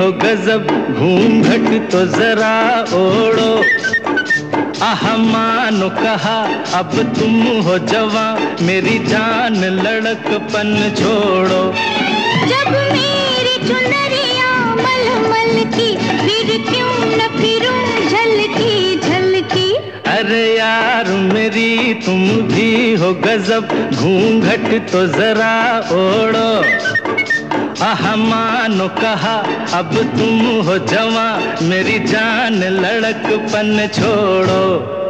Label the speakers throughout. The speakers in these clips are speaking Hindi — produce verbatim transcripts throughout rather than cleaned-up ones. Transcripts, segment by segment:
Speaker 1: हो गजब, घूंघट तो जरा ओढ़ो। आह मानो कहा अब तुम हो जवां, मेरी जान लड़कपन छोड़ो।
Speaker 2: जब मेरी चुनरिया मलमल की, फिर क्यों न फिरूं झलकी झलकी।
Speaker 1: अरे यार मेरी तुम भी हो गजब, घूंघट तो जरा ओढ़ो। आह मानो कहा अब तुम हो जवां, मेरी जान लड़कपन छोड़ो।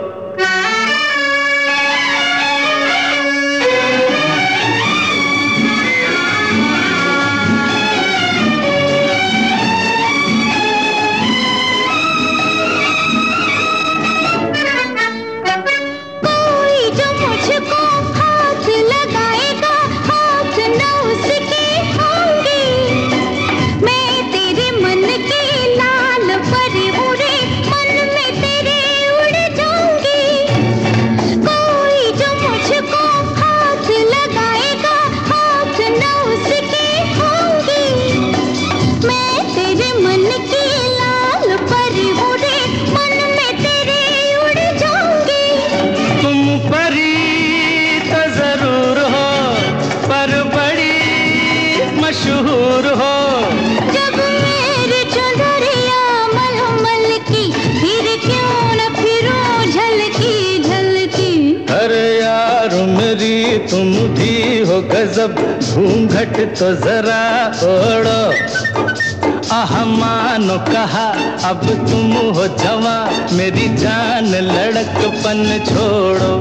Speaker 1: मशहूर हो
Speaker 2: जब मेरी चुनरिया मलमल की, फिर क्यों न फिरूं झलकी झलकी।
Speaker 1: अरे यार मेरी तुम भी हो गजब, घूंघट तो जरा ओढ़ो। आह मानो कहा अब तुम हो जवां, मेरी जान लड़कपन छोड़ो।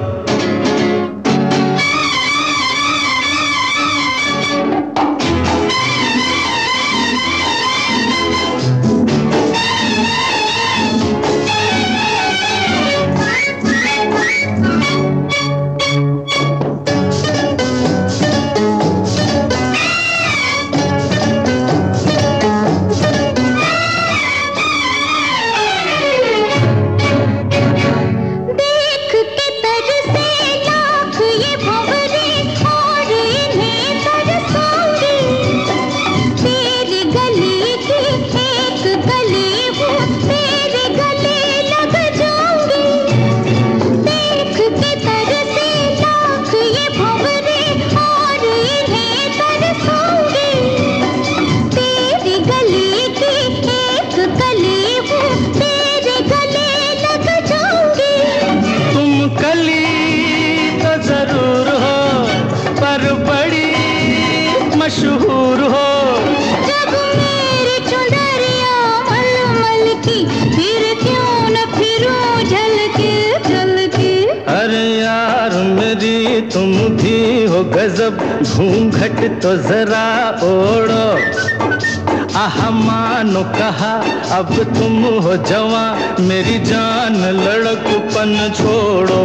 Speaker 1: मशहूर हो
Speaker 2: जब मेरी चुनरिया मलमल की, फिर क्यों न फिरूं झलकी झलकी।
Speaker 1: अरे यार मेरी तुम भी हो गजब, घूंघट तो जरा ओढ़ो। आह मानो कहा अब तुम हो जवां, मेरी जान लड़कपन छोड़ो।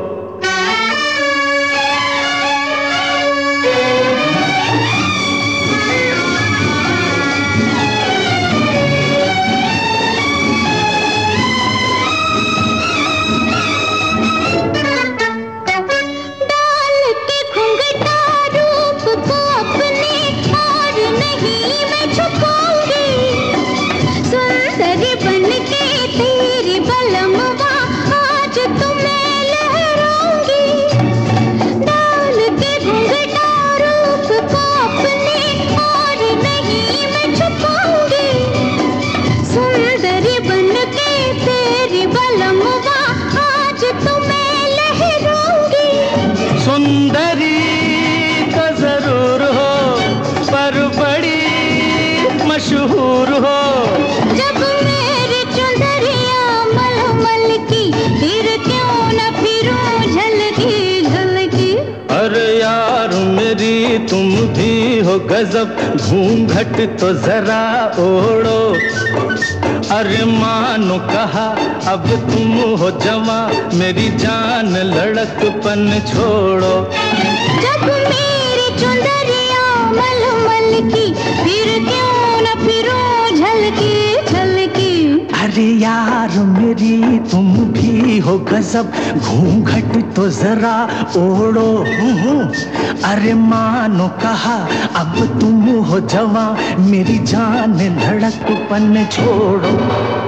Speaker 1: सुंदरी तो जरूर हो, पर बड़ी मशहूर हो
Speaker 2: जब मेरी चुनरिया मलमल की, फिर क्यों न फिरूं झलकी झलकी।
Speaker 1: अरे यार मेरी तुम भी हो गजब, घूंघट तो जरा ओढ़ो। अरे मानो कहा अब तुम हो जवां, मेरी जान लड़कपन छोड़ो।
Speaker 2: जब मेरी चुनरिया मलमल की, फिर क्यों न फिरूं झलकी झलकी।
Speaker 1: अरे अरे यार मेरी तुम भी हो गजब, घूंघट तो जरा ओढ़ो। अरे मानो कहा अब तुम हो जवां, मेरी जान धड़कपन छोड़ो।